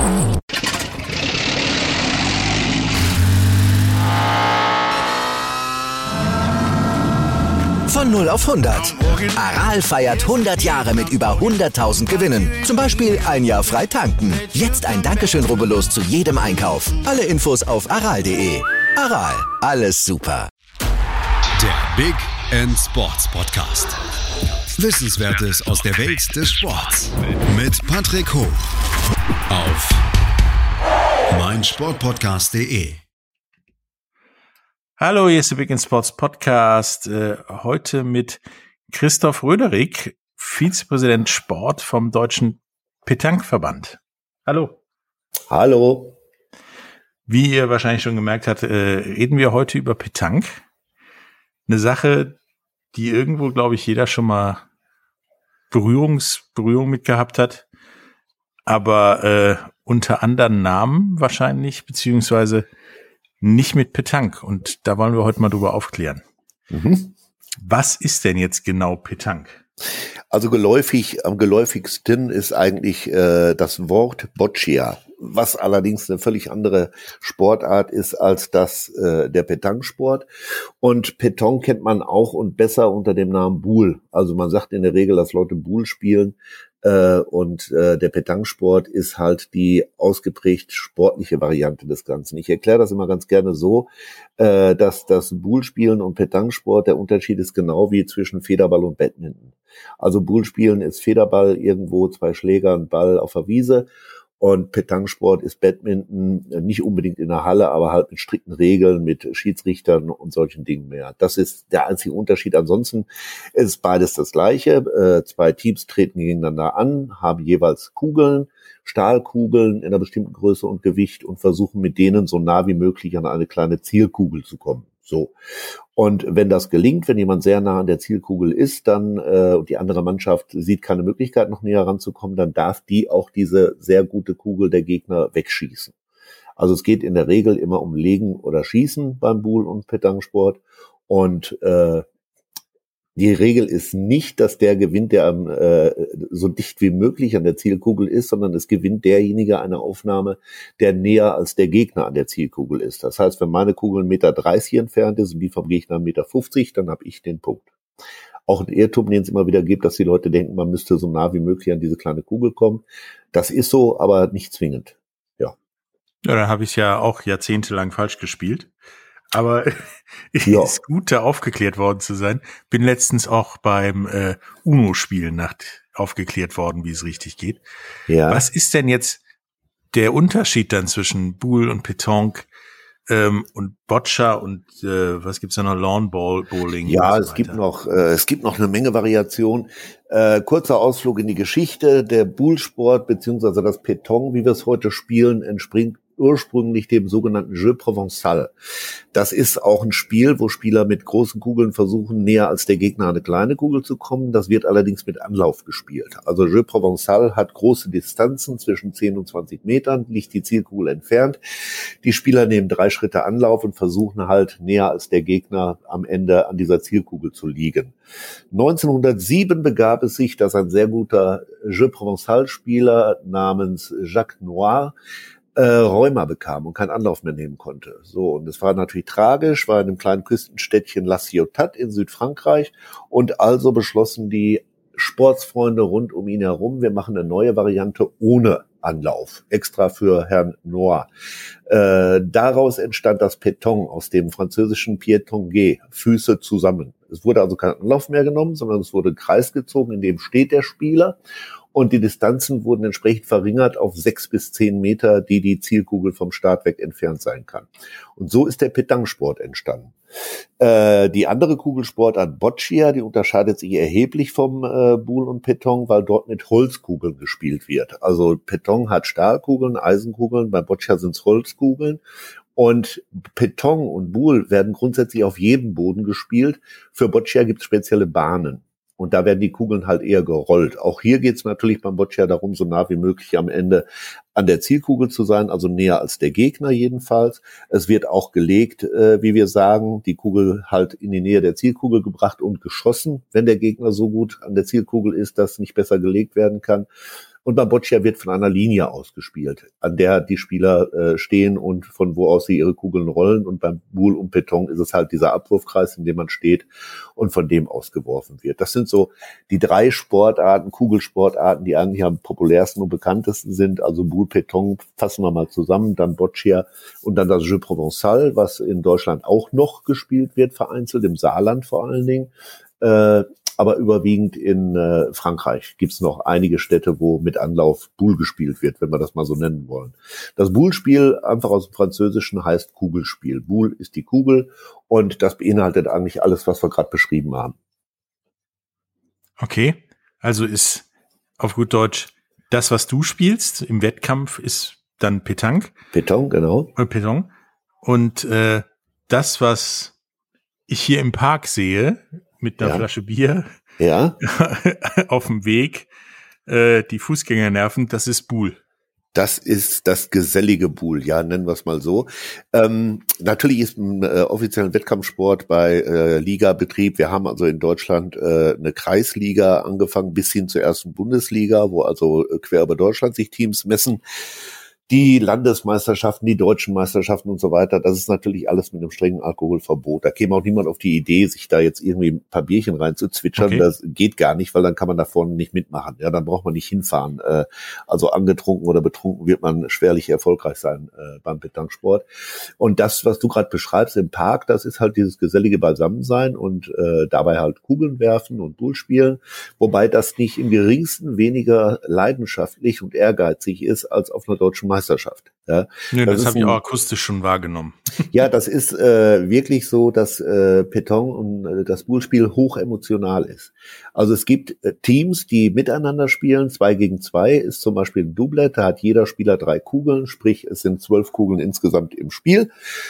Von 0 auf 100. Aral feiert 100 Jahre mit über 100.000 Gewinnen. Zum Beispiel ein Jahr frei tanken. Jetzt ein Dankeschön, rubbellos zu jedem Einkauf. Alle Infos auf aral.de. Aral, alles super. Der Big End Sports Podcast. Wissenswertes aus der Welt des Sports. Mit Patrick Hoch. Auf meinsportpodcast.de. Hallo, hier ist der Big End Sports Podcast. Heute mit Christoph Röderig, Vizepräsident Sport vom Deutschen Pétanque-Verband. Hallo. Hallo. Wie ihr wahrscheinlich schon gemerkt habt, reden wir heute über Pétanque. Eine Sache, die irgendwo, glaube ich, jeder schon mal Berührung mit gehabt hat, aber unter anderen Namen wahrscheinlich, beziehungsweise nicht mit Pétanque. Und da wollen wir heute mal drüber aufklären. Mhm. Was ist denn jetzt genau Pétanque? Also am geläufigsten ist eigentlich das Wort Boccia, was allerdings eine völlig andere Sportart ist als das der Pétanque-Sport. Und Pétanque kennt man auch und besser unter dem Namen Boule. Also man sagt in der Regel, dass Leute Boule spielen. Und der Pétanque-Sport ist halt die ausgeprägt sportliche Variante des Ganzen. Ich erkläre das immer ganz gerne so, dass das Boule-Spielen und Pétanque-Sport, der Unterschied ist genau wie zwischen Federball und Badminton. Also Boule-Spielen ist Federball irgendwo, 2 Schläger und Ball auf der Wiese. Und Pétanque-Sport ist Badminton, nicht unbedingt in der Halle, aber halt mit strikten Regeln, mit Schiedsrichtern und solchen Dingen mehr. Das ist der einzige Unterschied. Ansonsten ist beides das Gleiche. 2 Teams treten gegeneinander an, haben jeweils Kugeln, Stahlkugeln in einer bestimmten Größe und Gewicht und versuchen mit denen so nah wie möglich an eine kleine Zielkugel zu kommen. So. Und wenn das gelingt, wenn jemand sehr nah an der Zielkugel ist, dann und die andere Mannschaft sieht keine Möglichkeit, noch näher ranzukommen, dann darf die auch diese sehr gute Kugel der Gegner wegschießen. Also es geht in der Regel immer um Legen oder Schießen beim Boule- und Pétanque-Sport. Und die Regel ist nicht, dass der gewinnt, der so dicht wie möglich an der Zielkugel ist, sondern es gewinnt derjenige eine Aufnahme, der näher als der Gegner an der Zielkugel ist. Das heißt, wenn meine Kugel 1,30 Meter entfernt ist und die vom Gegner 1,50 Meter, dann habe ich den Punkt. Auch ein Irrtum, den es immer wieder gibt, dass die Leute denken, man müsste so nah wie möglich an diese kleine Kugel kommen. Das ist so, aber nicht zwingend. Ja, dann habe ich ja auch jahrzehntelang falsch gespielt. Aber ist gut, da aufgeklärt worden zu sein. Bin letztens auch beim UNO-Spielen aufgeklärt worden, wie es richtig geht. Ja. Was ist denn jetzt der Unterschied dann zwischen Boule und Pétanque und Boccia und was gibt's da noch? Lawn Bowling? Ja, es gibt noch eine Menge Variation. Kurzer Ausflug in die Geschichte. Der Boule-Sport beziehungsweise das Pétanque, wie wir es heute spielen, entspringt ursprünglich dem sogenannten Jeu Provençal. Das ist auch ein Spiel, wo Spieler mit großen Kugeln versuchen, näher als der Gegner an eine kleine Kugel zu kommen. Das wird allerdings mit Anlauf gespielt. Also Jeu Provençal hat große Distanzen, zwischen 10 und 20 Metern, liegt die Zielkugel entfernt. Die Spieler nehmen 3 Schritte Anlauf und versuchen halt näher als der Gegner am Ende an dieser Zielkugel zu liegen. 1907 begab es sich, dass ein sehr guter Jeu Provençal-Spieler namens Jacques Noir Rheuma bekam und keinen Anlauf mehr nehmen konnte. So, und es war natürlich tragisch, war in einem kleinen Küstenstädtchen La Ciotat in Südfrankreich und also beschlossen die Sportsfreunde rund um ihn herum, wir machen eine neue Variante ohne Anlauf, extra für Herrn Noir. Daraus entstand das Pétanque aus dem französischen Pied tanguer, Füße zusammen. Es wurde also kein Anlauf mehr genommen, sondern es wurde ein Kreis gezogen, in dem steht der Spieler. Und die Distanzen wurden entsprechend verringert auf 6 bis 10 Meter, die Zielkugel vom Start weg entfernt sein kann. Und so ist der Pétanque-Sport entstanden. Die andere Kugelsportart Boccia, die unterscheidet sich erheblich vom Boule und Pétanque, weil dort mit Holzkugeln gespielt wird. Also Pétanque hat Stahlkugeln, Eisenkugeln, bei Boccia sind es Holzkugeln. Und Pétanque und Boule werden grundsätzlich auf jedem Boden gespielt. Für Boccia gibt es spezielle Bahnen. Und da werden die Kugeln halt eher gerollt. Auch hier geht es natürlich beim Boccia darum, so nah wie möglich am Ende an der Zielkugel zu sein, also näher als der Gegner jedenfalls. Es wird auch gelegt, wie wir sagen, die Kugel halt in die Nähe der Zielkugel gebracht und geschossen, wenn der Gegner so gut an der Zielkugel ist, dass nicht besser gelegt werden kann. Und beim Boccia wird von einer Linie ausgespielt, an der die Spieler stehen und von wo aus sie ihre Kugeln rollen. Und beim Boule und Petanque ist es halt dieser Abwurfkreis, in dem man steht und von dem ausgeworfen wird. Das sind so die 3 Sportarten, Kugelsportarten, die eigentlich am populärsten und bekanntesten sind. Also Boule, Petanque fassen wir mal zusammen, dann Boccia und dann das Jeu Provençal, was in Deutschland auch noch gespielt wird, vereinzelt, im Saarland vor allen Dingen. Aber überwiegend in Frankreich gibt's noch einige Städte, wo mit Anlauf Boule gespielt wird, wenn wir das mal so nennen wollen. Das Boule-Spiel, einfach aus dem Französischen, heißt Kugelspiel. Boule ist die Kugel und das beinhaltet eigentlich alles, was wir gerade beschrieben haben. Okay, also ist auf gut Deutsch das, was du spielst im Wettkampf, ist dann Petanque. Petanque, genau. Petanque. Und das, was ich hier im Park sehe, mit einer Flasche Bier auf dem Weg, die Fußgänger nerven, das ist Boule. Das ist das gesellige Boule, ja, nennen wir es mal so. Natürlich ist ein offizieller Wettkampfsport bei Ligabetrieb. Wir haben also in Deutschland eine Kreisliga angefangen bis hin zur ersten Bundesliga, wo also quer über Deutschland sich Teams messen. Die Landesmeisterschaften, die deutschen Meisterschaften und so weiter, das ist natürlich alles mit einem strengen Alkoholverbot. Da käme auch niemand auf die Idee, sich da jetzt irgendwie ein paar Bierchen reinzuzwitschern. Okay. Das geht gar nicht, weil dann kann man da vorne nicht mitmachen. Ja, dann braucht man nicht hinfahren. Also angetrunken oder betrunken wird man schwerlich erfolgreich sein beim Petanquesport. Und das, was du gerade beschreibst im Park, das ist halt dieses gesellige Beisammensein und dabei halt Kugeln werfen und Boule spielen. Wobei das nicht im geringsten weniger leidenschaftlich und ehrgeizig ist als auf einer deutschen Meisterschaft. Ja, nö, das habe ich auch akustisch schon wahrgenommen. Ja, das ist wirklich so, dass Petanque und das Boule-Spiel hoch emotional ist. Also es gibt Teams, die miteinander spielen. 2 gegen 2 ist zum Beispiel ein Doublette. Da hat jeder Spieler 3 Kugeln, sprich es sind 12 Kugeln insgesamt im Spiel.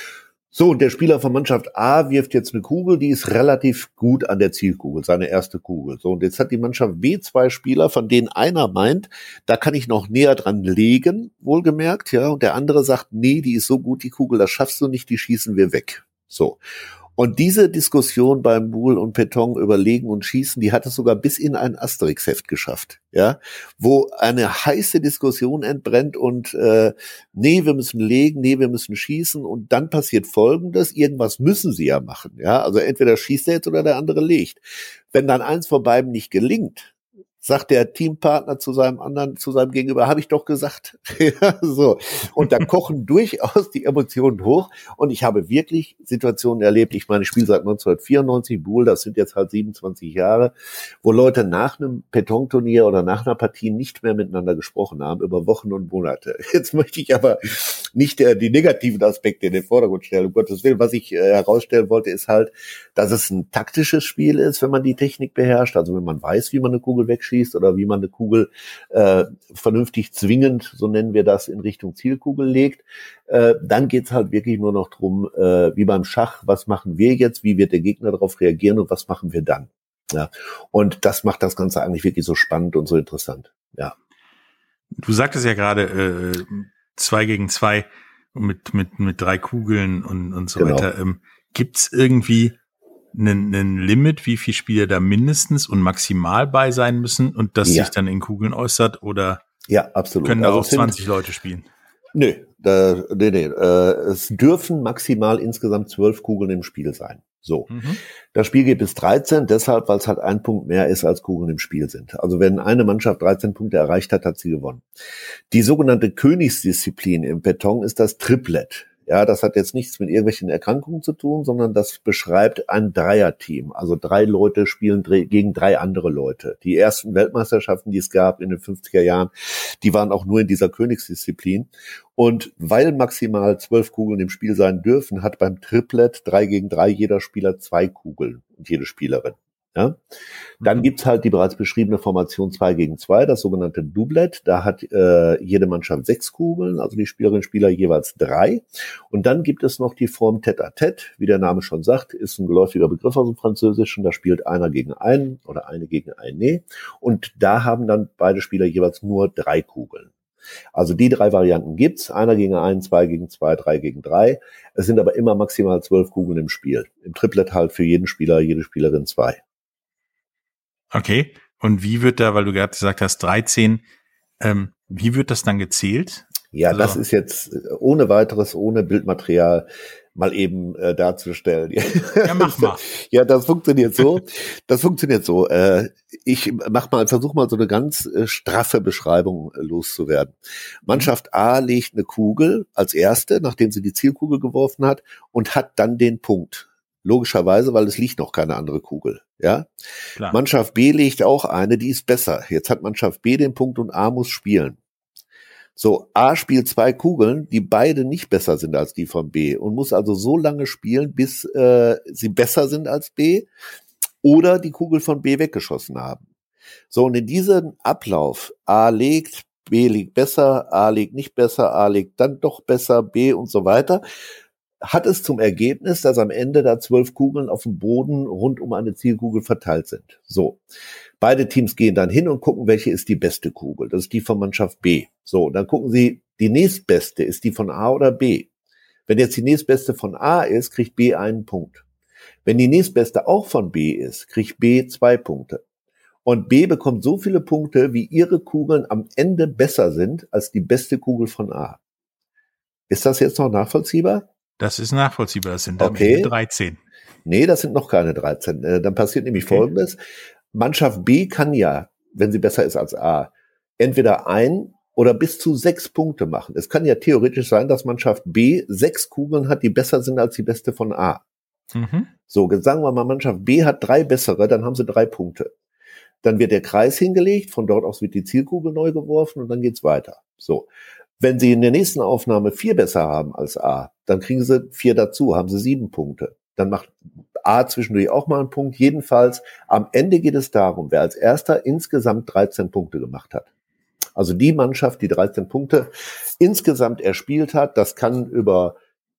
So, und der Spieler von Mannschaft A wirft jetzt eine Kugel, die ist relativ gut an der Zielkugel, seine erste Kugel. So, und jetzt hat die Mannschaft B 2 Spieler, von denen einer meint, da kann ich noch näher dran legen, wohlgemerkt, ja, und der andere sagt, nee, die ist so gut, die Kugel, das schaffst du nicht, die schießen wir weg. So. Und diese Diskussion beim Boule und Petanque über Legen und Schießen, die hat es sogar bis in ein Asterix-Heft geschafft, ja, wo eine heiße Diskussion entbrennt und nee, wir müssen legen, nee, wir müssen schießen und dann passiert Folgendes, irgendwas müssen sie ja machen, ja, also entweder schießt er jetzt oder der andere legt. Wenn dann eins von beiden nicht gelingt, sagt der Teampartner zu seinem Gegenüber, habe ich doch gesagt. Ja, so. Und da kochen durchaus die Emotionen hoch. Und ich habe wirklich Situationen erlebt. Ich meine, ich spiele seit 1994 Boule, das sind jetzt halt 27 Jahre, wo Leute nach einem Petanque-Turnier oder nach einer Partie nicht mehr miteinander gesprochen haben, über Wochen und Monate. Jetzt möchte ich aber nicht die negativen Aspekte in den Vordergrund stellen, um Gottes Willen. Was ich herausstellen wollte, ist halt, dass es ein taktisches Spiel ist, wenn man die Technik beherrscht, also wenn man weiß, wie man eine Kugel wegschießt oder wie man eine Kugel vernünftig zwingend, so nennen wir das, in Richtung Zielkugel legt. Dann geht's halt wirklich nur noch drum, wie beim Schach, was machen wir jetzt, wie wird der Gegner darauf reagieren und was machen wir dann. Ja. Und das macht das Ganze eigentlich wirklich so spannend und so interessant. Ja. Du sagtest ja gerade 2 gegen 2 mit 3 Kugeln und so weiter. Gibt's irgendwie ein Limit, wie viele Spieler da mindestens und maximal bei sein müssen und das sich dann in Kugeln äußert oder absolut. Können da auch 20 Leute spielen? Nee. Es dürfen maximal insgesamt 12 Kugeln im Spiel sein. So. Das Spiel geht bis 13, deshalb, weil es halt ein Punkt mehr ist, als Kugeln im Spiel sind. Also wenn eine Mannschaft 13 Punkte erreicht hat, hat sie gewonnen. Die sogenannte Königsdisziplin im Petanque ist das Triplett. Ja, das hat jetzt nichts mit irgendwelchen Erkrankungen zu tun, sondern das beschreibt ein Dreierteam. Also 3 Leute spielen gegen 3 andere Leute. Die ersten Weltmeisterschaften, die es gab in den 50er Jahren, die waren auch nur in dieser Königsdisziplin. Und weil maximal 12 Kugeln im Spiel sein dürfen, hat beim Triplett 3 gegen 3 jeder Spieler 2 Kugeln und jede Spielerin. Ja? Dann gibt's halt die bereits beschriebene Formation 2 gegen 2, das sogenannte Doublette. Da hat jede Mannschaft 6 Kugeln, also die Spielerinnen und Spieler jeweils 3. Und dann gibt es noch die Form Tête-à-Tête, wie der Name schon sagt, ist ein geläufiger Begriff aus dem Französischen. Da spielt einer gegen einen oder eine gegen eine. Und da haben dann beide Spieler jeweils nur 3 Kugeln. Also die 3 Varianten gibt's. 1 gegen 1, 2 gegen 2, 3 gegen 3. Es sind aber immer maximal 12 Kugeln im Spiel. Im Triplett halt für jeden Spieler, jede Spielerin 2. Okay. Und wie wird da, weil du gerade gesagt hast, 13, Wie wird das dann gezählt? Ja, Also, das ist jetzt ohne weiteres, ohne Bildmaterial mal eben darzustellen. Ja, mach mal. Ja, das funktioniert so. Ich versuche mal so eine ganz straffe Beschreibung loszuwerden. Mannschaft A legt eine Kugel als erste, nachdem sie die Zielkugel geworfen hat, und hat dann den Punkt. Logischerweise, weil es liegt noch keine andere Kugel. Ja. Klar. Mannschaft B legt auch eine, die ist besser. Jetzt hat Mannschaft B den Punkt und A muss spielen. So, A spielt 2 Kugeln, die beide nicht besser sind als die von B und muss also so lange spielen, bis sie besser sind als B oder die Kugel von B weggeschossen haben. So, und in diesem Ablauf, A legt, B liegt besser, A liegt nicht besser, A liegt dann doch besser, B und so weiter, hat es zum Ergebnis, dass am Ende da 12 Kugeln auf dem Boden rund um eine Zielkugel verteilt sind. So. Beide Teams gehen dann hin und gucken, welche ist die beste Kugel. Das ist die von Mannschaft B. So, dann gucken sie, die nächstbeste, ist die von A oder B? Wenn jetzt die nächstbeste von A ist, kriegt B einen Punkt. Wenn die nächstbeste auch von B ist, kriegt B 2 Punkte. Und B bekommt so viele Punkte, wie ihre Kugeln am Ende besser sind als die beste Kugel von A. Ist das jetzt noch nachvollziehbar? Das ist nachvollziehbar. Das sind am Okay. Ende 13. Nee, das sind noch keine 13. Dann passiert nämlich Folgendes. Mannschaft B kann ja, wenn sie besser ist als A, entweder 1 oder bis zu 6 Punkte machen. Es kann ja theoretisch sein, dass Mannschaft B 6 Kugeln hat, die besser sind als die beste von A. Mhm. So, jetzt sagen wir mal, Mannschaft B hat 3 bessere, dann haben sie 3 Punkte. Dann wird der Kreis hingelegt, von dort aus wird die Zielkugel neu geworfen und dann geht's weiter. So. Wenn sie in der nächsten Aufnahme 4 besser haben als A, dann kriegen sie 4 dazu, haben sie 7 Punkte. Dann macht A zwischendurch auch mal einen Punkt. Jedenfalls, am Ende geht es darum, wer als erster insgesamt 13 Punkte gemacht hat. Also die Mannschaft, die 13 Punkte insgesamt erspielt hat, das kann über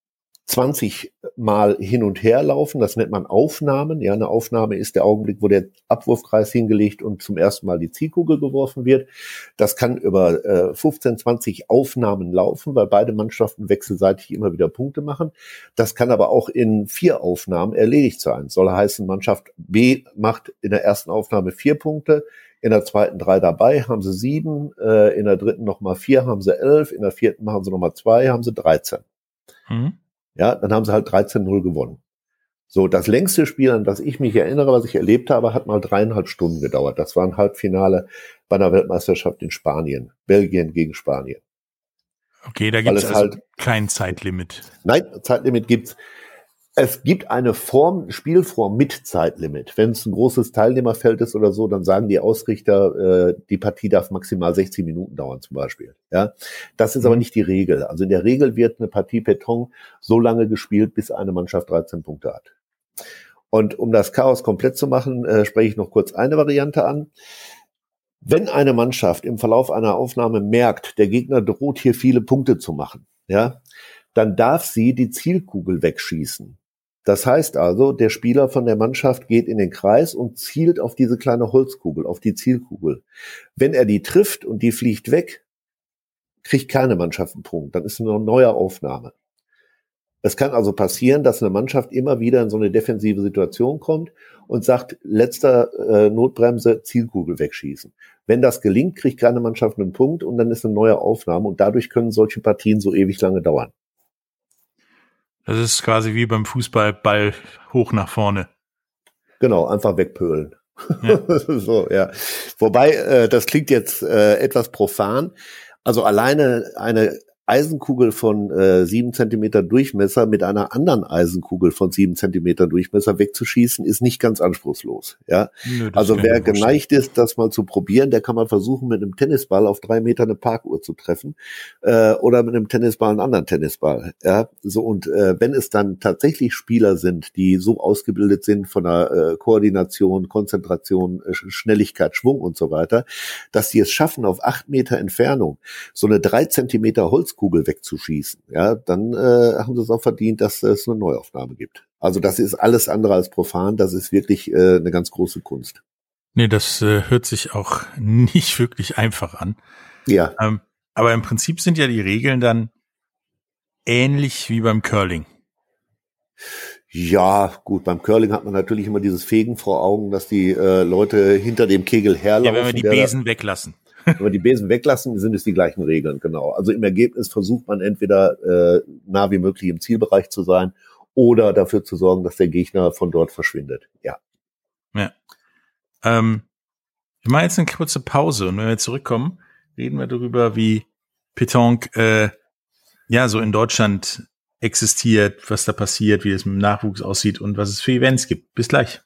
20 Mal hin und her laufen, das nennt man Aufnahmen. Ja, eine Aufnahme ist der Augenblick, wo der Abwurfkreis hingelegt und zum ersten Mal die Zielkugel geworfen wird. Das kann über 15, 20 Aufnahmen laufen, weil beide Mannschaften wechselseitig immer wieder Punkte machen. Das kann aber auch in 4 Aufnahmen erledigt sein. Soll heißen, Mannschaft B macht in der ersten Aufnahme 4 Punkte, in der zweiten 3 dabei, haben sie 7, in der dritten nochmal 4, haben sie 11, in der vierten machen sie nochmal 2, haben sie 13. Mhm. Ja, dann haben sie halt 13-0 gewonnen. So, das längste Spiel, an das ich mich erinnere, was ich erlebt habe, hat mal 3,5 Stunden gedauert. Das war ein Halbfinale bei einer Weltmeisterschaft in Spanien. Belgien gegen Spanien. Okay, da gibt es also halt kein Zeitlimit. Nein, Zeitlimit gibt's. Es gibt eine Spielform mit Zeitlimit. Wenn es ein großes Teilnehmerfeld ist oder so, dann sagen die Ausrichter, die Partie darf maximal 60 Minuten dauern zum Beispiel. Ja, das ist aber nicht die Regel. Also in der Regel wird eine Partie Pétanque so lange gespielt, bis eine Mannschaft 13 Punkte hat. Und um das Chaos komplett zu machen, spreche ich noch kurz eine Variante an. Wenn eine Mannschaft im Verlauf einer Aufnahme merkt, der Gegner droht hier viele Punkte zu machen, ja, dann darf sie die Zielkugel wegschießen. Das heißt also, der Spieler von der Mannschaft geht in den Kreis und zielt auf diese kleine Holzkugel, auf die Zielkugel. Wenn er die trifft und die fliegt weg, kriegt keine Mannschaft einen Punkt. Dann ist eine neue Aufnahme. Es kann also passieren, dass eine Mannschaft immer wieder in so eine defensive Situation kommt und sagt, letzter Notbremse, Zielkugel wegschießen. Wenn das gelingt, kriegt keine Mannschaft einen Punkt und dann ist eine neue Aufnahme und dadurch können solche Partien so ewig lange dauern. Das ist quasi wie beim Fußball, Ball hoch nach vorne. Genau, einfach wegpölen. Ja. So, ja. Wobei, das klingt jetzt etwas profan. Also alleine eine Eisenkugel von 7 Zentimeter Durchmesser mit einer anderen Eisenkugel von 7 Zentimeter Durchmesser wegzuschießen, ist nicht ganz anspruchslos. Ja, Nö, also wer geneigt ist, das mal zu probieren, der kann mal versuchen, mit einem Tennisball auf 3 Meter eine Parkuhr zu treffen oder mit einem Tennisball einen anderen Tennisball. Ja, so und wenn es dann tatsächlich Spieler sind, die so ausgebildet sind von der Koordination, Konzentration, Schnelligkeit, Schwung und so weiter, dass sie es schaffen, auf 8 Meter Entfernung so eine 3 Zentimeter Holzkugel wegzuschießen, ja, dann haben sie es auch verdient, dass es eine Neuaufnahme gibt. Also das ist alles andere als profan, das ist wirklich eine ganz große Kunst. Nee, das hört sich auch nicht wirklich einfach an. Ja. Aber im Prinzip sind ja die Regeln dann ähnlich wie beim Curling. Ja, gut, beim Curling hat man natürlich immer dieses Fegen vor Augen, dass die Leute hinter dem Kegel herlaufen. Ja, wenn wir die Besen weglassen. Wenn wir die Besen weglassen, sind es die gleichen Regeln, genau. Also im Ergebnis versucht man entweder nah wie möglich im Zielbereich zu sein oder dafür zu sorgen, dass der Gegner von dort verschwindet. Ja. Ja. Ich mache jetzt eine kurze Pause und wenn wir zurückkommen, reden wir darüber, wie Pétanque so in Deutschland existiert, was da passiert, wie es mit dem Nachwuchs aussieht und was es für Events gibt. Bis gleich.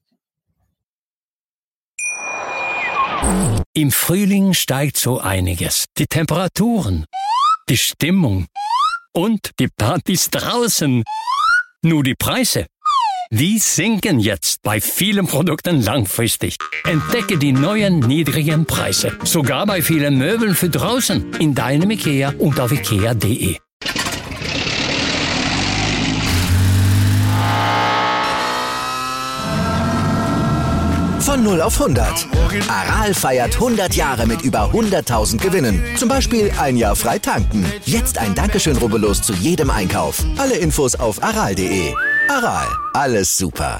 Im Frühling steigt so einiges. Die Temperaturen, die Stimmung und die Partys draußen. Nur die Preise, die sinken jetzt bei vielen Produkten langfristig. Entdecke die neuen niedrigen Preise. Sogar bei vielen Möbeln für draußen. In deinem IKEA und auf IKEA.de. Von 0 auf 100. Aral feiert 100 Jahre mit über 100.000 Gewinnen. Zum Beispiel ein Jahr frei tanken. Jetzt ein Dankeschön, rubbellos zu jedem Einkauf. Alle Infos auf aral.de. Aral, alles super.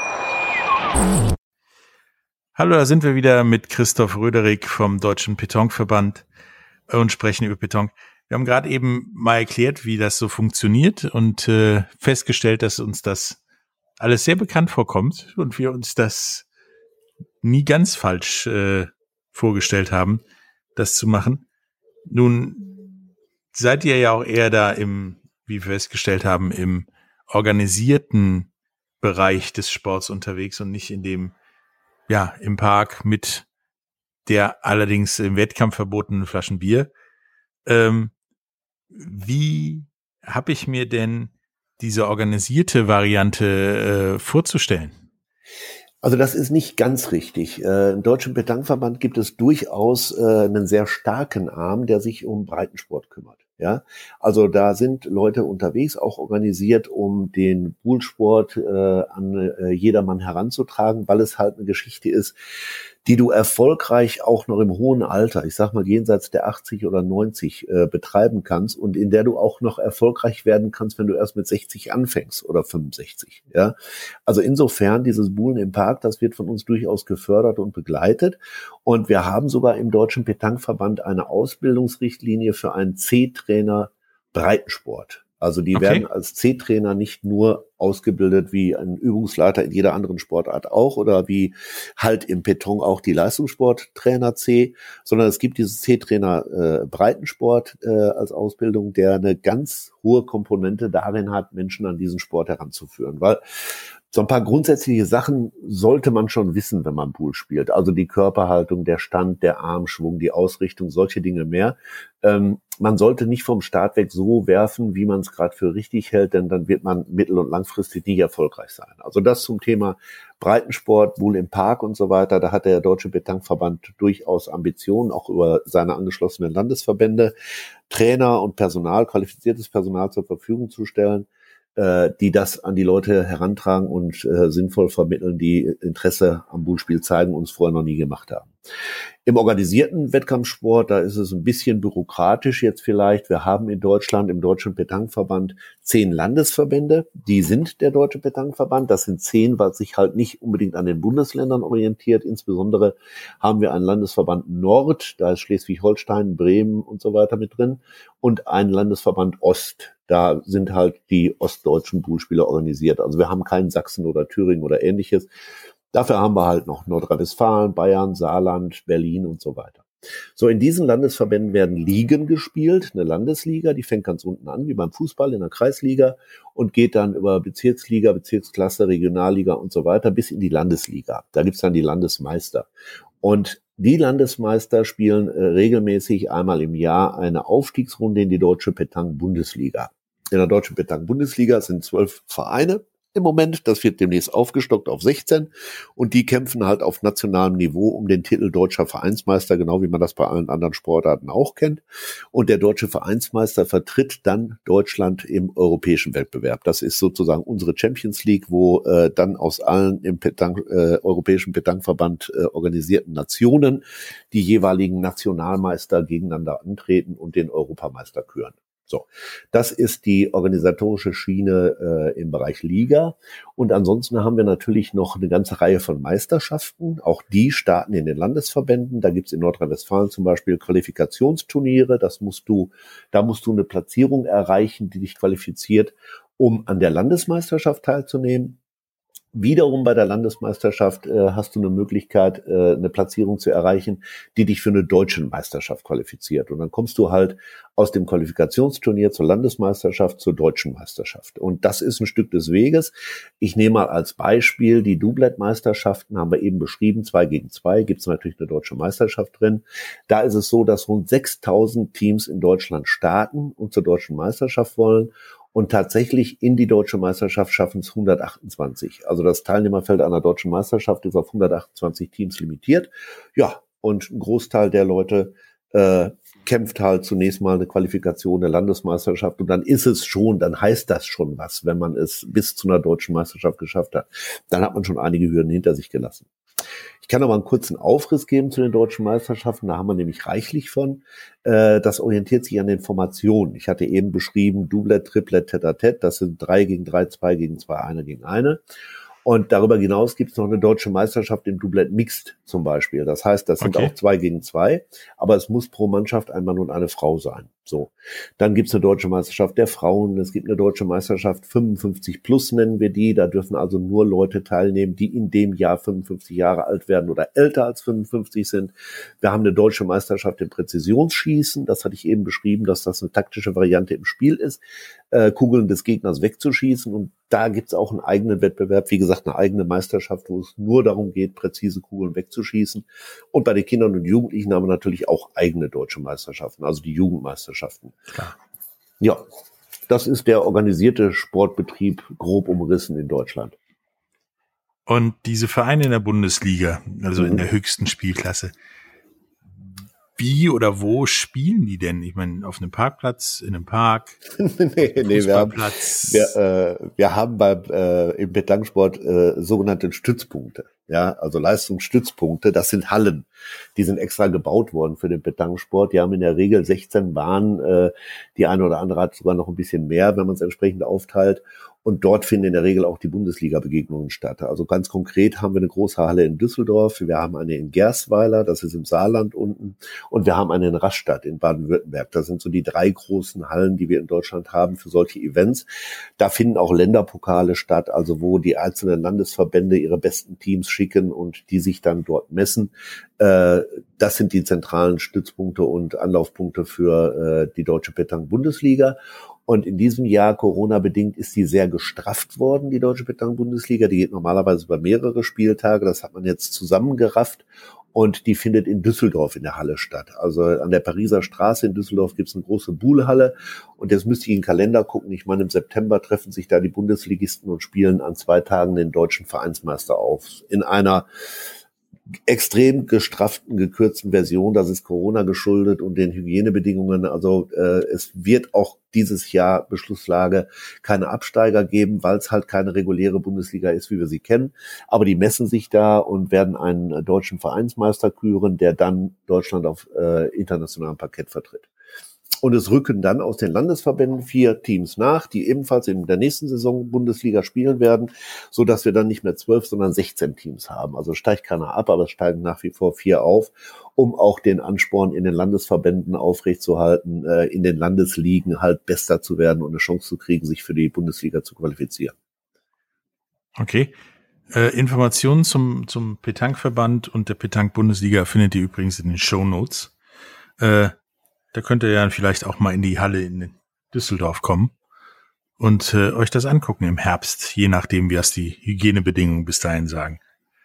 Hallo, da sind wir wieder mit Christoph Röderig vom Deutschen Pétanque-Verband und sprechen über Pétanque. Wir haben gerade eben mal erklärt, wie das so funktioniert und festgestellt, dass uns das alles sehr bekannt vorkommt und wir uns das nie ganz falsch vorgestellt haben, das zu machen. Nun seid ihr ja auch eher da wie wir festgestellt haben, im organisierten Bereich des Sports unterwegs und nicht in dem, im Park mit der allerdings im Wettkampf verbotenen Flaschen Bier. Wie habe ich mir denn diese organisierte Variante vorzustellen? Also das ist nicht ganz richtig. Im Deutschen Pétanque-Verband gibt es durchaus einen sehr starken Arm, der sich um Breitensport kümmert. Ja, also da sind Leute unterwegs, auch organisiert, um den Poolsport an jedermann heranzutragen, weil es halt eine Geschichte ist, die du erfolgreich auch noch im hohen Alter, ich sag mal jenseits der 80 oder 90 betreiben kannst und in der du auch noch erfolgreich werden kannst, wenn du erst mit 60 anfängst oder 65. Ja, also insofern dieses Buhlen im Park, das wird von uns durchaus gefördert und begleitet und wir haben sogar im Deutschen Pétanque-Verband eine Ausbildungsrichtlinie für einen C-Trainer Breitensport. Also die werden als C-Trainer nicht nur ausgebildet wie ein Übungsleiter in jeder anderen Sportart auch oder wie halt im Pétanque auch die Leistungssporttrainer C, sondern es gibt dieses C-Trainer Breitensport als Ausbildung, der eine ganz hohe Komponente darin hat, Menschen an diesen Sport heranzuführen, weil so ein paar grundsätzliche Sachen sollte man schon wissen, wenn man Pool spielt. Also die Körperhaltung, der Stand, der Armschwung, die Ausrichtung, solche Dinge mehr. Man sollte nicht vom Start weg so werfen, wie man es gerade für richtig hält, denn dann wird man mittel- und langfristig nicht erfolgreich sein. Also das zum Thema Breitensport, Pool im Park und so weiter. Da hat der Deutsche Pétanque-Verband durchaus Ambitionen, auch über seine angeschlossenen Landesverbände, Trainer und Personal, qualifiziertes Personal zur Verfügung zu stellen, die das an die Leute herantragen und sinnvoll vermitteln, die Interesse am Poolspiel zeigen und es vorher noch nie gemacht haben. Im organisierten Wettkampfsport, da ist es ein bisschen bürokratisch jetzt vielleicht. Wir haben in Deutschland im Deutschen Pétanque-Verband 10 Landesverbände. Die sind der Deutsche Pétanque-Verband. Das sind 10, was sich halt nicht unbedingt an den Bundesländern orientiert. Insbesondere haben wir einen Landesverband Nord, da ist Schleswig-Holstein, Bremen und so weiter mit drin. Und einen Landesverband Ost. Da sind halt die ostdeutschen Poolspieler organisiert. Also wir haben keinen Sachsen oder Thüringen oder ähnliches. Dafür haben wir halt noch Nordrhein-Westfalen, Bayern, Saarland, Berlin und so weiter. So, in diesen Landesverbänden werden Ligen gespielt, eine Landesliga, die fängt ganz unten an, wie beim Fußball in der Kreisliga und geht dann über Bezirksliga, Bezirksklasse, Regionalliga und so weiter bis in die Landesliga. Da gibt's dann die Landesmeister. Und die Landesmeister spielen regelmäßig einmal im Jahr eine Aufstiegsrunde in die Deutsche Pétanque-Bundesliga. In der Deutschen Pétanque-Bundesliga sind 12 Vereine im Moment. Das wird demnächst aufgestockt auf 16 und die kämpfen halt auf nationalem Niveau um den Titel Deutscher Vereinsmeister, genau wie man das bei allen anderen Sportarten auch kennt. Und der Deutsche Vereinsmeister vertritt dann Deutschland im europäischen Wettbewerb. Das ist sozusagen unsere Champions League, wo dann aus allen im Europäischen Pétanque-Verband organisierten Nationen die jeweiligen Nationalmeister gegeneinander antreten und den Europameister küren. So, das ist die organisatorische Schiene im Bereich Liga. Und ansonsten haben wir natürlich noch eine ganze Reihe von Meisterschaften. Auch die starten in den Landesverbänden. Da gibt's in Nordrhein-Westfalen zum Beispiel Qualifikationsturniere. Da musst du eine Platzierung erreichen, die dich qualifiziert, um an der Landesmeisterschaft teilzunehmen. Wiederum bei der Landesmeisterschaft hast du eine Möglichkeit, eine Platzierung zu erreichen, die dich für eine deutsche Meisterschaft qualifiziert. Und dann kommst du halt aus dem Qualifikationsturnier zur Landesmeisterschaft zur deutschen Meisterschaft. Und das ist ein Stück des Weges. Ich nehme mal als Beispiel die Doublet-Meisterschaften, haben wir eben beschrieben, 2 gegen 2, gibt es natürlich eine deutsche Meisterschaft drin. Da ist es so, dass rund 6.000 Teams in Deutschland starten und zur deutschen Meisterschaft wollen. Und tatsächlich in die deutsche Meisterschaft schaffen es 128. Also das Teilnehmerfeld einer deutschen Meisterschaft ist auf 128 Teams limitiert. Ja, und ein Großteil der Leute kämpft halt zunächst mal eine Qualifikation der Landesmeisterschaft. Und dann dann heißt das schon was, wenn man es bis zu einer deutschen Meisterschaft geschafft hat. Dann hat man schon einige Hürden hinter sich gelassen. Ich kann aber einen kurzen Aufriss geben zu den deutschen Meisterschaften, da haben wir nämlich reichlich von. Das orientiert sich an den Formationen. Ich hatte eben beschrieben, Doublet, Triplet, Tête-à-Tête, das sind 3 gegen 3, 2 gegen 2, 1 gegen 1. Und darüber hinaus gibt es noch eine deutsche Meisterschaft im Doublet Mixed zum Beispiel. Das heißt, das sind auch 2 gegen 2, aber es muss pro Mannschaft ein Mann und eine Frau sein. So. Dann gibt es eine deutsche Meisterschaft der Frauen, es gibt eine deutsche Meisterschaft 55 plus nennen wir die. Da dürfen also nur Leute teilnehmen, die in dem Jahr 55 Jahre alt werden oder älter als 55 sind. Wir haben eine deutsche Meisterschaft im Präzisionsschießen. Das hatte ich eben beschrieben, dass das eine taktische Variante im Spiel ist, Kugeln des Gegners wegzuschießen. Und da gibt es auch einen eigenen Wettbewerb, wie gesagt, eine eigene Meisterschaft, wo es nur darum geht, präzise Kugeln wegzuschießen. Und bei den Kindern und Jugendlichen haben wir natürlich auch eigene deutsche Meisterschaften, also die Jugendmeisterschaften. Klar. Ja, das ist der organisierte Sportbetrieb grob umrissen in Deutschland. Und diese Vereine in der Bundesliga, also in der höchsten Spielklasse, wie oder wo spielen die denn? Ich meine, auf einem Parkplatz, in einem Park? Wir haben im Petangsport sogenannte Stützpunkte. Ja, also Leistungsstützpunkte, das sind Hallen. Die sind extra gebaut worden für den Petangsport. Die haben in der Regel 16 Bahnen. Die eine oder andere hat sogar noch ein bisschen mehr, wenn man es entsprechend aufteilt. Und dort finden in der Regel auch die Bundesliga-Begegnungen statt. Also ganz konkret haben wir eine große Halle in Düsseldorf, wir haben eine in Gersweiler, das ist im Saarland unten, und wir haben eine in Rastatt in Baden-Württemberg. Das sind so die 3 großen Hallen, die wir in Deutschland haben für solche Events. Da finden auch Länderpokale statt, also wo die einzelnen Landesverbände ihre besten Teams schicken und die sich dann dort messen. Das sind die zentralen Stützpunkte und Anlaufpunkte für die Deutsche Petang-Bundesliga. Und in diesem Jahr, Corona-bedingt, ist die sehr gestrafft worden, die Deutsche Petang-Bundesliga. Die geht normalerweise über mehrere Spieltage. Das hat man jetzt zusammengerafft. Und die findet in Düsseldorf in der Halle statt. Also an der Pariser Straße in Düsseldorf gibt es eine große Buhlhalle. Und jetzt müsste ich in den Kalender gucken. Ich meine, im September treffen sich da die Bundesligisten und spielen an 2 Tagen den deutschen Vereinsmeister auf. In einer extrem gestrafften, gekürzten Version. Das ist Corona geschuldet und den Hygienebedingungen. Also es wird auch dieses Jahr Beschlusslage keine Absteiger geben, weil es halt keine reguläre Bundesliga ist, wie wir sie kennen. Aber die messen sich da und werden einen deutschen Vereinsmeister küren, der dann Deutschland auf internationalem Parkett vertritt. Und es rücken dann aus den Landesverbänden 4 Teams nach, die ebenfalls in der nächsten Saison Bundesliga spielen werden, so dass wir dann nicht mehr 12, sondern 16 Teams haben. Also steigt keiner ab, aber es steigen nach wie vor 4 auf, um auch den Ansporn in den Landesverbänden aufrechtzuerhalten, in den Landesligen halt besser zu werden und eine Chance zu kriegen, sich für die Bundesliga zu qualifizieren. Okay. Informationen zum Petang-Verband und der Petang-Bundesliga findet ihr übrigens in den Shownotes. Da könnt ihr ja vielleicht auch mal in die Halle in Düsseldorf kommen und euch das angucken im Herbst, je nachdem, wie das die Hygienebedingungen bis dahin sagen.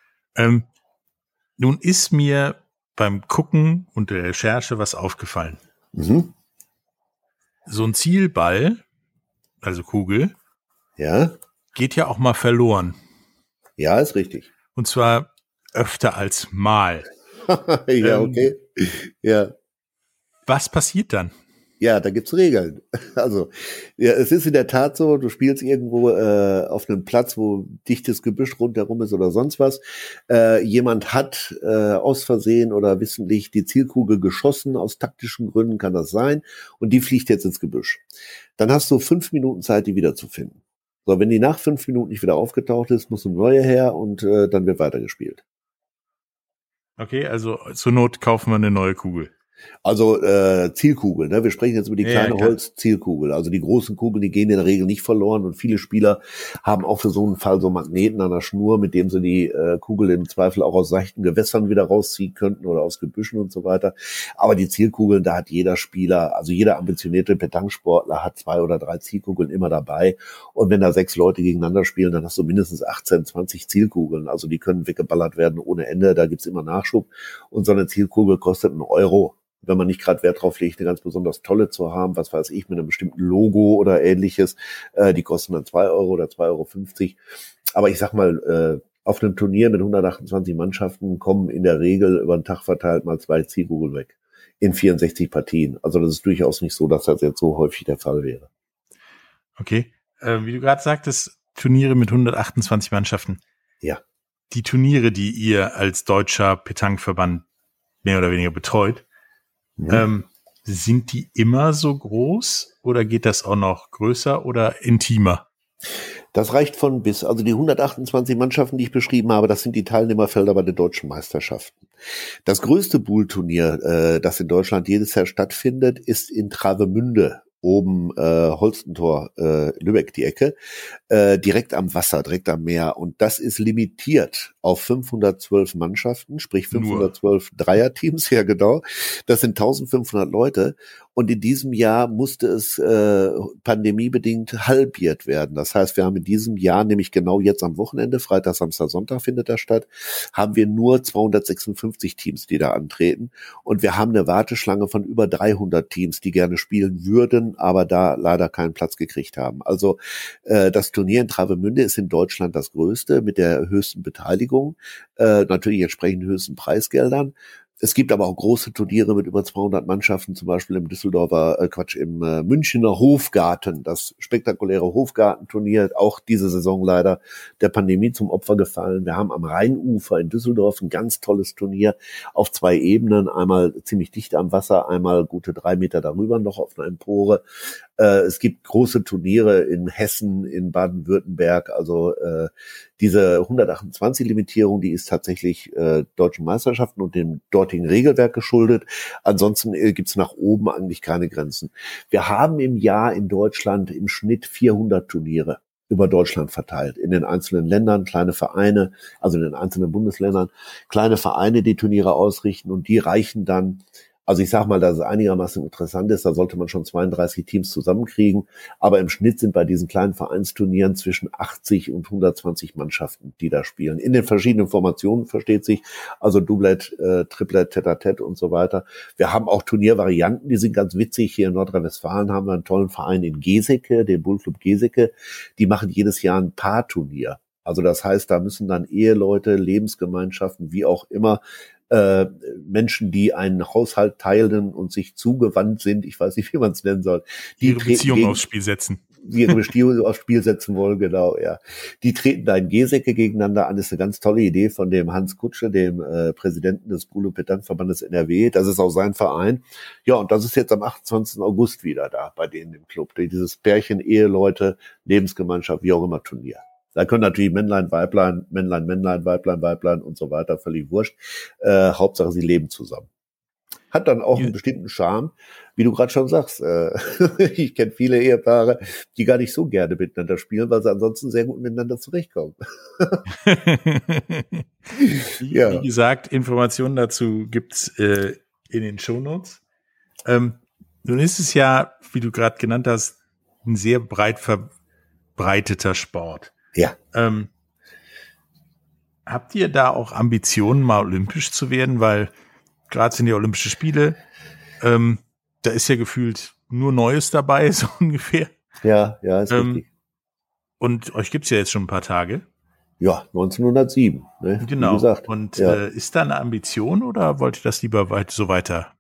Nun ist mir beim Gucken und der Recherche was aufgefallen. Mhm. So ein Zielball, also Kugel, ja, geht ja auch mal verloren. Ja, ist richtig. Und zwar öfter als mal. Ja, okay. Ja. Was passiert dann? Ja, da gibt's Regeln. Also, ja, es ist in der Tat so, du spielst irgendwo auf einem Platz, wo dichtes Gebüsch rundherum ist oder sonst was. Jemand hat aus Versehen oder wissentlich die Zielkugel geschossen, aus taktischen Gründen kann das sein, und die fliegt jetzt ins Gebüsch. Dann hast du 5 Minuten Zeit, die wiederzufinden. So, wenn die nach 5 Minuten nicht wieder aufgetaucht ist, muss eine neue her und dann wird weitergespielt. Okay, also zur Not kaufen wir eine neue Kugel. Also Zielkugel, ne? Wir sprechen jetzt über die kleine Holzzielkugel. Also die großen Kugeln, die gehen in der Regel nicht verloren, und viele Spieler haben auch für so einen Fall so Magneten an der Schnur, mit dem sie die Kugel im Zweifel auch aus seichten Gewässern wieder rausziehen könnten oder aus Gebüschen und so weiter. Aber die Zielkugeln, da hat jeder Spieler, also jeder ambitionierte Petanksportler hat 2 oder 3 Zielkugeln immer dabei. Und wenn da 6 Leute gegeneinander spielen, dann hast du mindestens 18, 20 Zielkugeln. Also die können weggeballert werden ohne Ende. Da gibt's immer Nachschub. Und so eine Zielkugel kostet €1. Wenn man nicht gerade Wert drauf legt, eine ganz besonders tolle zu haben, was weiß ich, mit einem bestimmten Logo oder ähnliches, die kosten dann €2 oder €2,50. Aber ich sag mal, auf einem Turnier mit 128 Mannschaften kommen in der Regel über den Tag verteilt mal 2 Zielkugeln weg. In 64 Partien. Also das ist durchaus nicht so, dass das jetzt so häufig der Fall wäre. Okay. Wie du gerade sagtest, Turniere mit 128 Mannschaften. Ja. Die Turniere, die ihr als deutscher Petankverband mehr oder weniger betreut, sind die immer so groß oder geht das auch noch größer oder intimer? Das reicht von bis. Also die 128 Mannschaften, die ich beschrieben habe, das sind die Teilnehmerfelder bei den deutschen Meisterschaften. Das größte Boule-Turnier, das in Deutschland jedes Jahr stattfindet, ist in Travemünde. Oben Holstentor, Lübeck die Ecke, direkt am Wasser, direkt am Meer. Und das ist limitiert auf 512 Mannschaften, sprich 512 Dreierteams, ja genau. Das sind 1500 Leute. Und in diesem Jahr musste es pandemiebedingt halbiert werden. Das heißt, wir haben in diesem Jahr, nämlich genau jetzt am Wochenende, Freitag, Samstag, Sonntag findet das statt, haben wir nur 256 Teams, die da antreten. Und wir haben eine Warteschlange von über 300 Teams, die gerne spielen würden, aber da leider keinen Platz gekriegt haben. Also das Turnier in Travemünde ist in Deutschland das größte mit der höchsten Beteiligung, natürlich entsprechend höchsten Preisgeldern. Es gibt aber auch große Turniere mit über 200 Mannschaften, zum Beispiel im Münchener Hofgarten, das spektakuläre Hofgartenturnier, auch diese Saison leider der Pandemie zum Opfer gefallen. Wir haben am Rheinufer in Düsseldorf ein ganz tolles Turnier auf 2 Ebenen, einmal ziemlich dicht am Wasser, einmal gute 3 Meter darüber noch auf einer Empore. Es gibt große Turniere in Hessen, in Baden-Württemberg, also diese 128-Limitierung, die ist tatsächlich deutschen Meisterschaften und dem dortigen Regelwerk geschuldet. Ansonsten gibt's nach oben eigentlich keine Grenzen. Wir haben im Jahr in Deutschland im Schnitt 400 Turniere über Deutschland verteilt, in den einzelnen Ländern, kleine Vereine, also in den einzelnen Bundesländern, kleine Vereine, die Turniere ausrichten, und die reichen dann. Also ich sag mal, dass es einigermaßen interessant ist, da sollte man schon 32 Teams zusammenkriegen, aber im Schnitt sind bei diesen kleinen Vereinsturnieren zwischen 80 und 120 Mannschaften, die da spielen. In den verschiedenen Formationen, versteht sich, also Doublett, Triplett, Tête-à-Tête und so weiter. Wir haben auch Turniervarianten, die sind ganz witzig. Hier in Nordrhein-Westfalen haben wir einen tollen Verein in Geseke, den Bullclub Geseke. Die machen jedes Jahr ein Paarturnier. Also das heißt, da müssen dann Eheleute, Lebensgemeinschaften, wie auch immer, Menschen, die einen Haushalt teilen und sich zugewandt sind, ich weiß nicht, wie man es nennen soll, die ihre Beziehung aufs Spiel setzen. Die ihre Beziehung aufs Spiel setzen wollen, genau, ja. Die treten da in Geseke gegeneinander an. Das ist eine ganz tolle Idee von dem Hans Kutsche, dem Präsidenten des Boule-Petankverbandes NRW. Das ist auch sein Verein. Ja, und das ist jetzt am 28. August wieder da bei denen im Club. Dieses Pärchen, Eheleute, Lebensgemeinschaft, wie auch immer Turnier. Da können natürlich Männlein, Weiblein, Männlein, Männlein, Weiblein, Weiblein und so weiter, völlig wurscht. Hauptsache, sie leben zusammen. Hat dann auch einen bestimmten Charme, wie du gerade schon sagst. Ich kenne viele Ehepaare, die gar nicht so gerne miteinander spielen, weil sie ansonsten sehr gut miteinander zurechtkommen. Ja. Wie gesagt, Informationen dazu gibt's in den Shownotes. Nun ist es ja, wie du gerade genannt hast, ein sehr breit verbreiteter Sport. Ja. Habt ihr da auch Ambitionen, mal olympisch zu werden? Weil gerade sind ja Olympische Spiele, da ist ja gefühlt nur Neues dabei, so ungefähr. Ja, ist richtig. Und euch gibt's ja jetzt schon ein paar Tage. Ja, 1907. Ne? Genau. Wie gesagt. Und ist da eine Ambition oder wollt ihr das lieber so weiter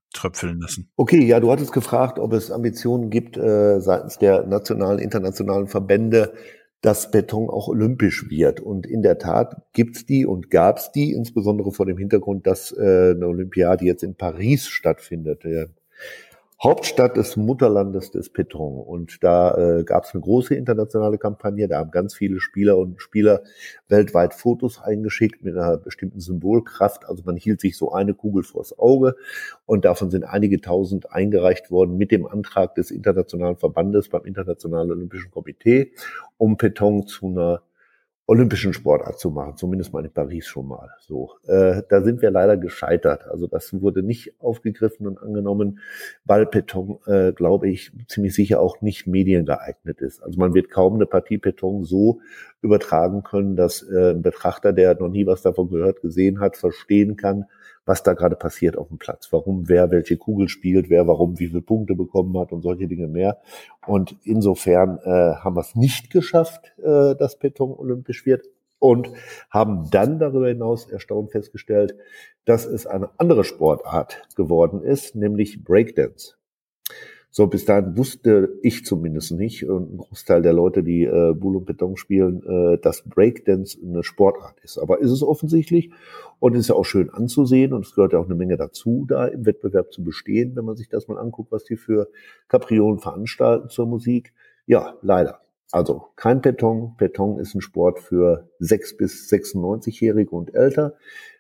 tröpfeln lassen. Okay, ja, du hattest gefragt, ob es Ambitionen gibt seitens der nationalen, internationalen Verbände, dass Beton auch olympisch wird. Und in der Tat gibt's die und gab's die, insbesondere vor dem Hintergrund, dass eine Olympiade jetzt in Paris stattfindet. Hauptstadt des Mutterlandes des Beton. Und da gab es eine große internationale Kampagne. Da haben ganz viele Spieler und Spieler weltweit Fotos eingeschickt mit einer bestimmten Symbolkraft. Also man hielt sich so eine Kugel vors Auge. Und davon sind einige tausend eingereicht worden mit dem Antrag des Internationalen Verbandes beim Internationalen Olympischen Komitee, um Beton zu einer olympischen Sportart zu machen, zumindest mal in Paris schon mal. So, da sind wir leider gescheitert. Also das wurde nicht aufgegriffen und angenommen, weil Beton, glaube ich, ziemlich sicher auch nicht mediengeeignet ist. Also man wird kaum eine Partie Beton so übertragen können, dass ein Betrachter, der noch nie was davon gehört, gesehen hat, verstehen kann, was da gerade passiert auf dem Platz, warum wer welche Kugel spielt, wer warum wie viele Punkte bekommen hat und solche Dinge mehr. Und insofern haben wir es nicht geschafft, dass Beton olympisch wird, und haben dann darüber hinaus erstaunt festgestellt, dass es eine andere Sportart geworden ist, nämlich Breakdance. So, bis dahin wusste ich zumindest nicht, und ein Großteil der Leute, die Boule und Beton spielen, dass Breakdance eine Sportart ist. Aber ist es offensichtlich, und ist ja auch schön anzusehen, und es gehört ja auch eine Menge dazu, da im Wettbewerb zu bestehen, wenn man sich das mal anguckt, was die für Kapriolen veranstalten zur Musik. Ja, leider. Also kein Beton. Beton ist ein Sport für 6- bis 96-Jährige und älter.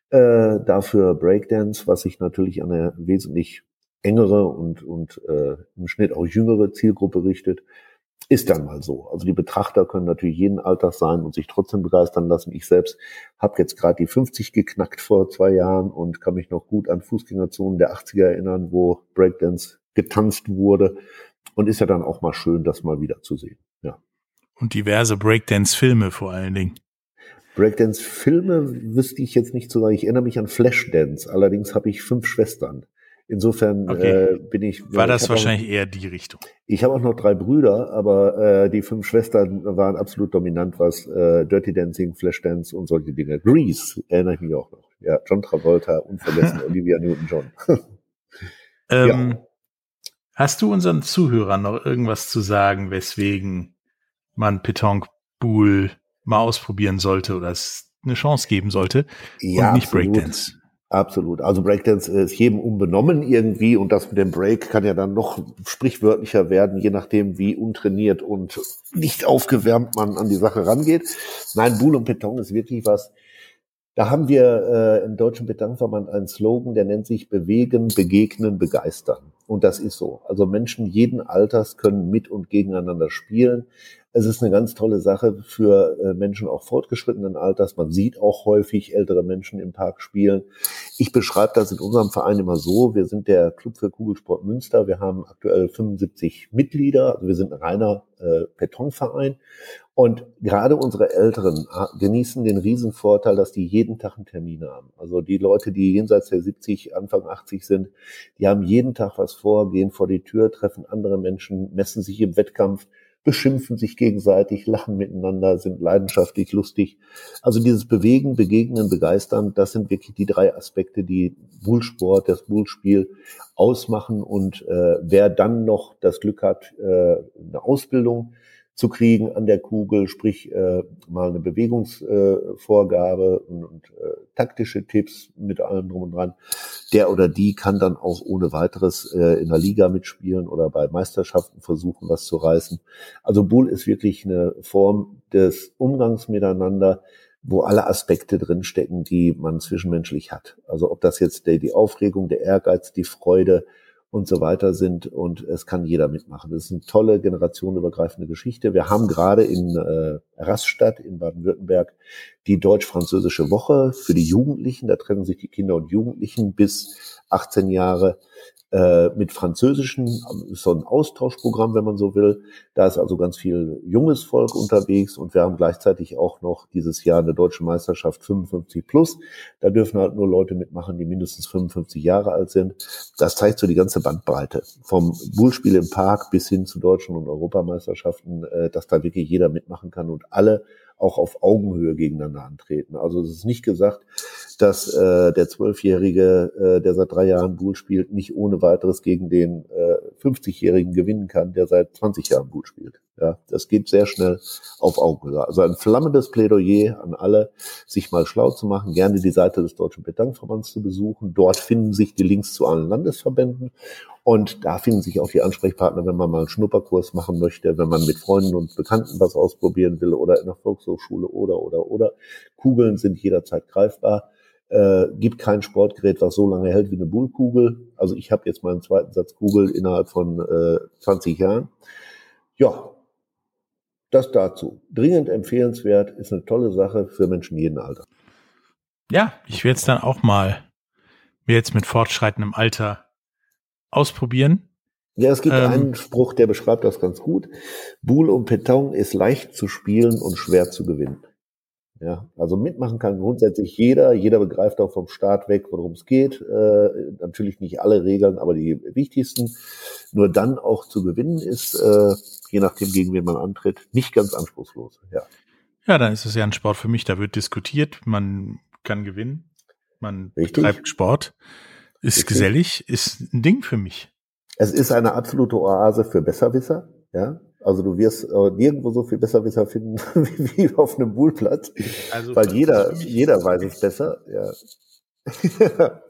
Dafür Breakdance, was sich natürlich an eine wesentlich engere und im Schnitt auch jüngere Zielgruppe richtet, ist dann mal so. Also die Betrachter können natürlich jeden Alters sein und sich trotzdem begeistern lassen. Ich selbst habe jetzt gerade die 50 geknackt vor 2 Jahren und kann mich noch gut an Fußgängerzonen der 80er erinnern, wo Breakdance getanzt wurde, und ist ja dann auch mal schön, das mal wieder zu sehen. Ja. Und diverse Breakdance-Filme vor allen Dingen. Breakdance-Filme wüsste ich jetzt nicht so sagen. Ich erinnere mich an Flashdance. Allerdings habe ich 5 Schwestern. Insofern bin ich... War das wahrscheinlich eher die Richtung? Ich habe auch noch 3 Brüder, aber die 5 Schwestern waren absolut dominant, was Dirty Dancing, Flashdance und solche Dinge. Grease erinnere ich mich auch noch. Ja, John Travolta, unvergessen, Olivia Newton-John. Ja. Hast du unseren Zuhörern noch irgendwas zu sagen, weswegen man Pétanque Boule mal ausprobieren sollte oder es eine Chance geben sollte, ja, und nicht absolut. Breakdance? Absolut. Also Breakdance ist jedem unbenommen irgendwie, und das mit dem Break kann ja dann noch sprichwörtlicher werden, je nachdem, wie untrainiert und nicht aufgewärmt man an die Sache rangeht. Nein, Boule und Pétanque ist wirklich was. Da haben wir im Deutschen Pétanque-Verband einen Slogan, der nennt sich Bewegen, Begegnen, Begeistern. Und das ist so. Also Menschen jeden Alters können mit und gegeneinander spielen. Es ist eine ganz tolle Sache für Menschen auch fortgeschrittenen Alters. Man sieht auch häufig ältere Menschen im Park spielen. Ich beschreibe das in unserem Verein immer so: Wir sind der Club für Kugelsport Münster. Wir haben aktuell 75 Mitglieder. Also wir sind ein reiner Betonverein. Und gerade unsere Älteren genießen den Riesenvorteil, dass die jeden Tag einen Termin haben. Also die Leute, die jenseits der 70, Anfang 80 sind, die haben jeden Tag was vor, gehen vor die Tür, treffen andere Menschen, messen sich im Wettkampf, beschimpfen sich gegenseitig, lachen miteinander, sind leidenschaftlich, lustig. Also dieses Bewegen, Begegnen, Begeistern, das sind wirklich die 3 Aspekte, die Boulesport, das Boulspiel ausmachen. Und wer dann noch das Glück hat, eine Ausbildung zu kriegen an der Kugel, sprich mal eine Bewegungsvorgabe und taktische Tipps mit allem drum und dran, der oder die kann dann auch ohne weiteres in der Liga mitspielen oder bei Meisterschaften versuchen, was zu reißen. Also Boule ist wirklich eine Form des Umgangs miteinander, wo alle Aspekte drinstecken, die man zwischenmenschlich hat. Also ob das jetzt die Aufregung, der Ehrgeiz, die Freude und so weiter sind, und es kann jeder mitmachen. Das ist eine tolle generationenübergreifende Geschichte. Wir haben gerade in Rastatt in Baden-Württemberg die Deutsch-Französische Woche für die Jugendlichen. Da treffen sich die Kinder und Jugendlichen bis 18 Jahre mit Französischen, so ein Austauschprogramm, wenn man so will. Da ist also ganz viel junges Volk unterwegs, und wir haben gleichzeitig auch noch dieses Jahr eine deutsche Meisterschaft 55 plus. Da dürfen halt nur Leute mitmachen, die mindestens 55 Jahre alt sind. Das zeigt so die ganze Bandbreite. Vom Boulspiel im Park bis hin zu deutschen und Europameisterschaften, dass da wirklich jeder mitmachen kann und alle auch auf Augenhöhe gegeneinander antreten. Also es ist nicht gesagt, dass der 12-Jährige, der seit 3 Jahren Bull spielt, nicht ohne weiteres gegen den 50-Jährigen gewinnen kann, der seit 20 Jahren Bull spielt. Ja, das geht sehr schnell auf Augenhöhe. Also ein flammendes Plädoyer an alle, sich mal schlau zu machen, gerne die Seite des Deutschen Pétanque-Verbands zu besuchen. Dort finden sich die Links zu allen Landesverbänden und da finden sich auch die Ansprechpartner, wenn man mal einen Schnupperkurs machen möchte, wenn man mit Freunden und Bekannten was ausprobieren will oder in der Volkshochschule oder. Kugeln sind jederzeit greifbar. Gibt kein Sportgerät, was so lange hält wie eine Bullkugel. Also ich habe jetzt meinen zweiten Satz Kugel innerhalb von 20 Jahren. Ja, das dazu. Dringend empfehlenswert, ist eine tolle Sache für Menschen jeden Alters. Ja, ich werde es dann auch mal mir jetzt mit fortschreitendem Alter ausprobieren. Ja, es gibt einen Spruch, der beschreibt das ganz gut. Bull und Pétanque ist leicht zu spielen und schwer zu gewinnen. Ja, also mitmachen kann grundsätzlich jeder. Jeder begreift auch vom Start weg, worum es geht. Natürlich nicht alle Regeln, aber die wichtigsten. Nur dann auch zu gewinnen ist, je nachdem, gegen wen man antritt, nicht ganz anspruchslos. Ja. Ja, dann ist es ja ein Sport für mich. Da wird diskutiert, man kann gewinnen, man betreibt Sport, ist gesellig, ist ein Ding für mich. Es ist eine absolute Oase für Besserwisser, ja. Also du wirst nirgendwo so viel Besserwisser finden wie auf einem Bullplatz, also, weil jeder weiß es besser. Ja.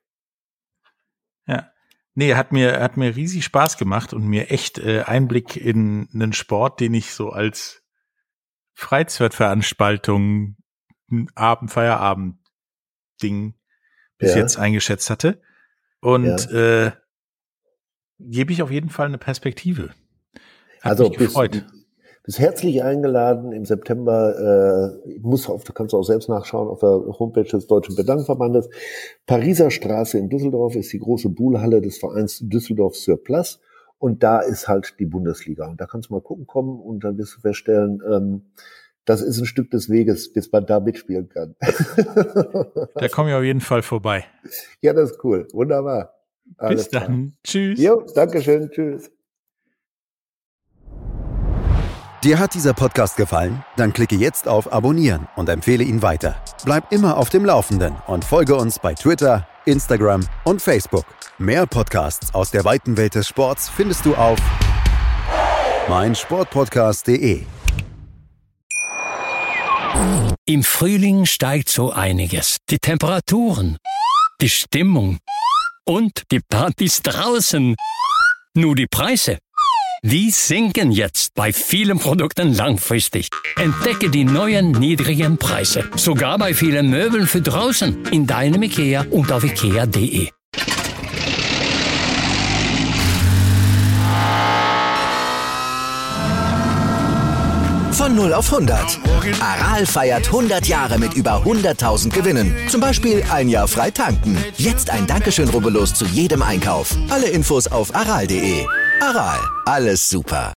Ja, nee, hat mir riesig Spaß gemacht und mir echt Einblick in einen Sport, den ich so als Freizeitveranstaltung, Feierabend-Ding bis jetzt eingeschätzt hatte. Und gebe ich auf jeden Fall eine Perspektive. Hat mich gefreut. Bist herzlich eingeladen im September, kannst du auch selbst nachschauen auf der Homepage des Deutschen Pétanque-Verbandes. Pariser Straße in Düsseldorf ist die große Bullhalle des Vereins Düsseldorf-sur-Place und da ist halt die Bundesliga. Und da kannst du mal gucken kommen und dann wirst du feststellen, das ist ein Stück des Weges, bis man da mitspielen kann. Da komme ich auf jeden Fall vorbei. Ja, das ist cool. Wunderbar. Bis dann. Tschüss. Jo, Dankeschön. Tschüss. Dir hat dieser Podcast gefallen? Dann klicke jetzt auf Abonnieren und empfehle ihn weiter. Bleib immer auf dem Laufenden und folge uns bei Twitter, Instagram und Facebook. Mehr Podcasts aus der weiten Welt des Sports findest du auf meinsportpodcast.de. Im Frühling steigt so einiges. Die Temperaturen, die Stimmung und die Partys draußen. Nur die Preise, die sinken jetzt bei vielen Produkten langfristig. Entdecke die neuen niedrigen Preise. Sogar bei vielen Möbeln für draußen. In deinem IKEA und auf ikea.de. Von 0 auf 100. Aral feiert 100 Jahre mit über 100.000 Gewinnen. Zum Beispiel ein Jahr frei tanken. Jetzt ein Dankeschön, rubbellos zu jedem Einkauf. Alle Infos auf aral.de. Aral, alles super.